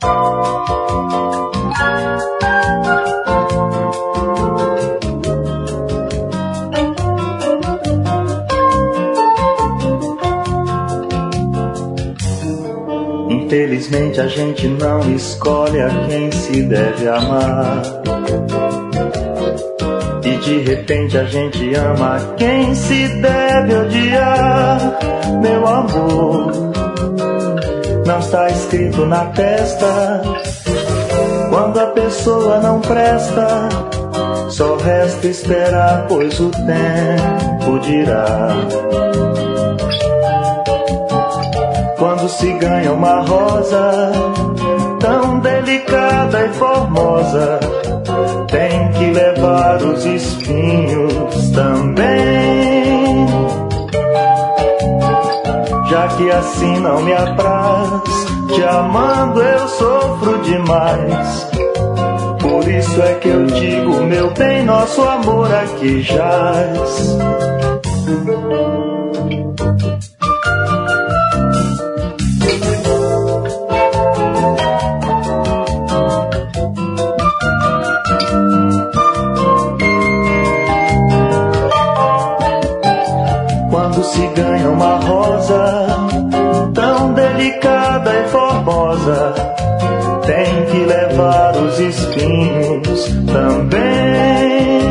Infelizmente a gente não escolhe a quem se deve amar, e de repente a gente ama quem se deve odiar. Meu amor, não está escrito na testa. Quando a pessoa não presta, só resta esperar, pois o tempo dirá. Quando se ganha uma rosa tão delicada e formosa, tem que levar os espinhos também. Já que assim não me apraz, te amando eu sofro demais. Por isso é que eu digo, meu bem, nosso amor aqui jaz. Quando se ganha uma rosa tão delicada e formosa, tem que levar os espinhos também.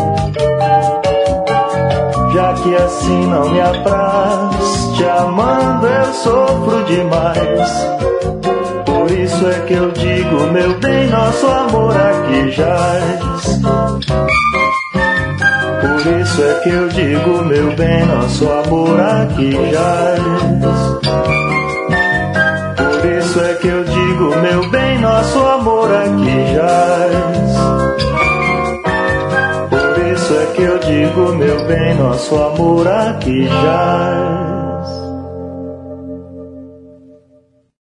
Já que assim não me apraz, te amando eu sofro demais. Por isso é que eu digo, meu bem, nosso amor aqui jaz. Por isso é que eu digo, meu bem, nosso amor aqui jaz. Por isso é que eu digo, meu bem, nosso amor aqui jaz. Por isso é que eu digo, meu bem, nosso amor aqui jaz.